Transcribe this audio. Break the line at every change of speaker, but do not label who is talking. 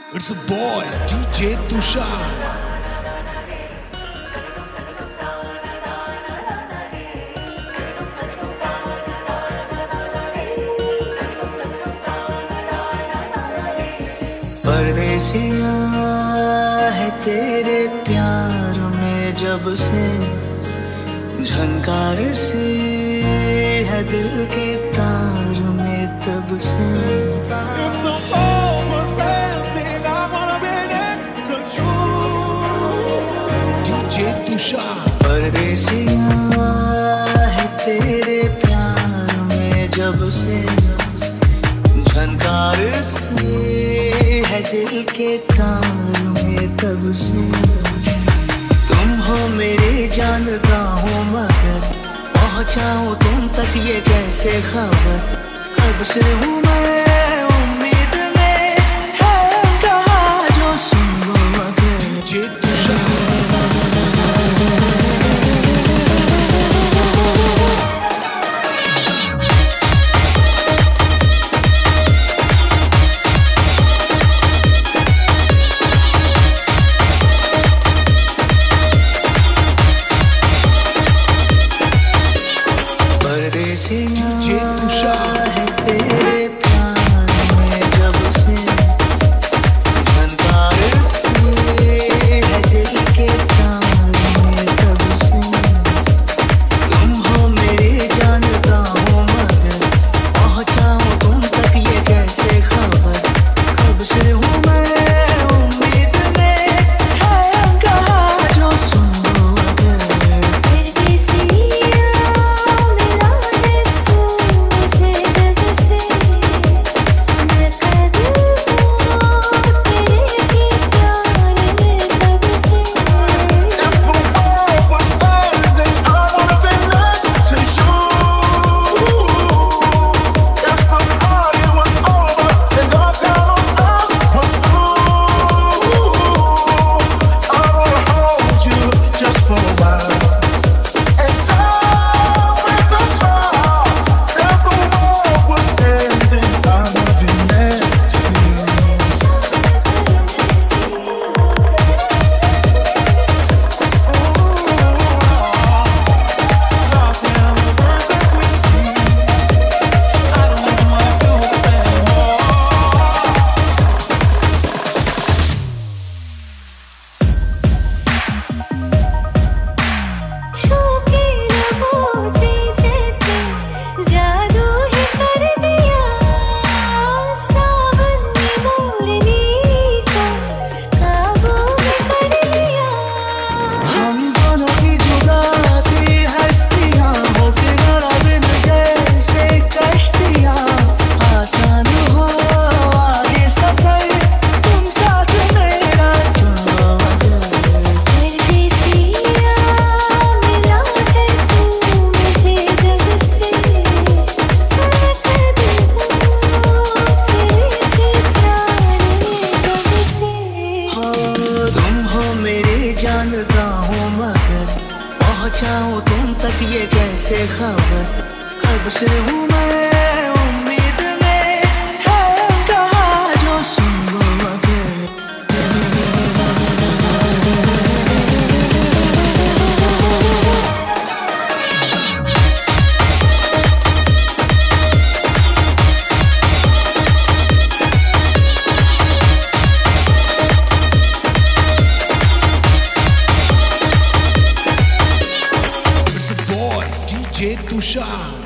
It's a boy, DJ Tushar.
परदेसिया है तेरे प्यार में जब से झनकार सी है दिल के तार में तब से
DJ Tushar.
परदेसिया है तेरे प्यार में जब से झनकार सी है दिल के तार में तब से तुम हो मेरी जानता हूँ मगर पहुँचाऊँ तुम तक ये कैसे खबर कब से हूँ मैं उम्मीद में है कहा जो सुन लो मगर
DJ Tushar. DJ Tushar.
है तेरे प्यार में जब से झनकार सी है दिल के तार में तब से तुम हो मेरी जानता हूँ मगर पहुँचाऊँ तुम तक ये कैसे खबर कब से हूँ मैं उम्मीद में है कहा जो सुन लो अगर जानता हूँ मगर पहुँचाऊँ तुम तक ये कैसे खबर कब से हूँ मैं उम्मीद में है कहा जो सुन लो मगर
DJ Tushar.